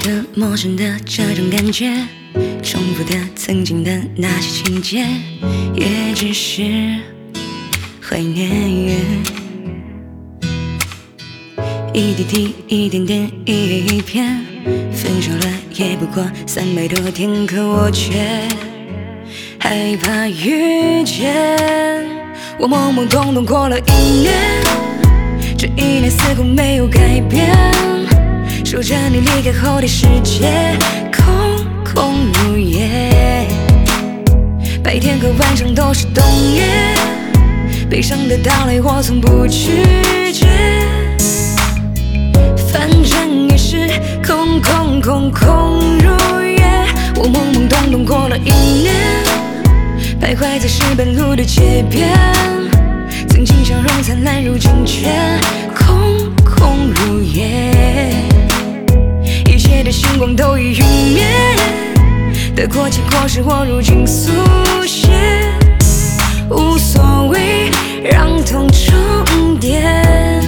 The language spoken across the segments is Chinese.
着陌生的这种感觉，重复的曾经的那些情节，也只是怀念。一滴滴，一点点，一页一篇，分手了也不过300多天，可我却害怕遇见。我懵懵懂懂过了1年，这1年似乎没有改变，守着你离开后的世界，空空如也。白天和晚上都是冬夜，悲伤的到来我从不拒绝。反正也是空空空空如也。我懵懵懂懂过了1年，徘徊在石板路的街边，曾经笑容灿烂，如今却空空如也。一切的星光都已陨灭，得过且过是我如今速写，无所谓让痛重叠。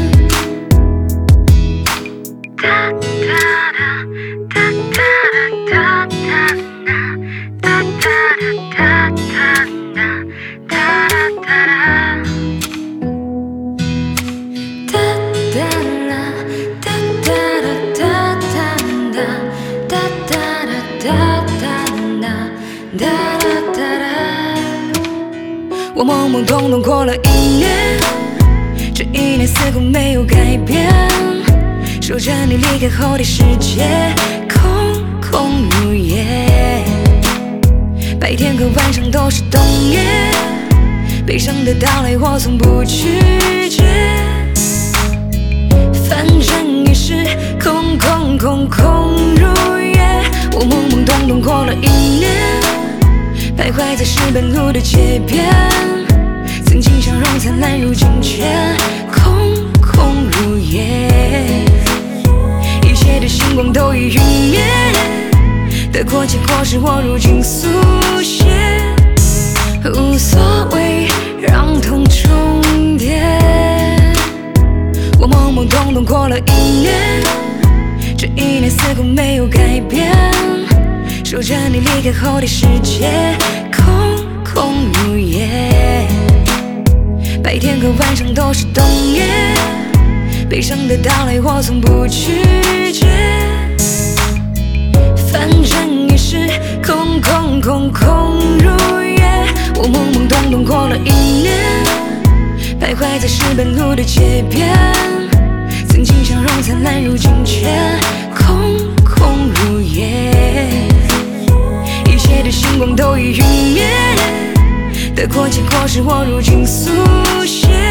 我懵懵懂懂过了1年，这1年似乎没有改变，守着你离开后的世界，空空如也。白天和晚上都是冬夜，悲伤的到来我从不拒绝。反正也是空空空空如也。我懵懵懂懂过了1年，徘徊在石板路的街边，曾经笑容灿烂，如今却空空如也。一切的星光都已陨灭，得过且过是我如今速写，无所谓让痛重叠。我懵懵懂懂过了1年，这1年似乎没有改变，守着你离开后的世界，空空如也。白天和晚上都是冬夜，悲伤的到来我从不拒绝。反正也是空空空空如也。我懵懵懂懂过了1年，徘徊在石板路的街边，曾经笑容灿烂，如今却空空如也。一切的星光都已陨灭，得过且过是我如今速写，